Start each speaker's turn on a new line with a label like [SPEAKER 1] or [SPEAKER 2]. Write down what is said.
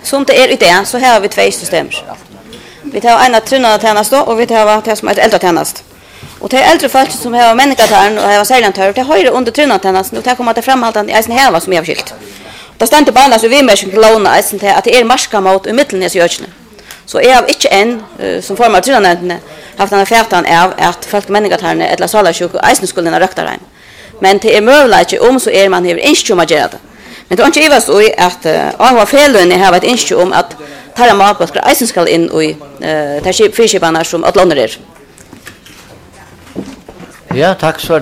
[SPEAKER 1] som det är ute så har vi två system. Vi tar en trunna tjänst och vi tar det som är äldre tjänst. Och det är äldre folk som har människotarn och har säljantar, det höjer under trunna tjänst och det kommer att framhålla i sin här som är skilt. Det ständer bara så vi med sig låna att det är marska mot i mitten i öknen. Så jag har inte en som formar trunna haft en färtan av att folk människotarn eller salarsjuk och eisen rökta rein. Men det är möjligt så är man här inte att göra det. Men det är inte ivast i att av felun har ett instru om att tarra matbåtar eisen skal in i fyrskiparna som att låna det.
[SPEAKER 2] Ja, tack så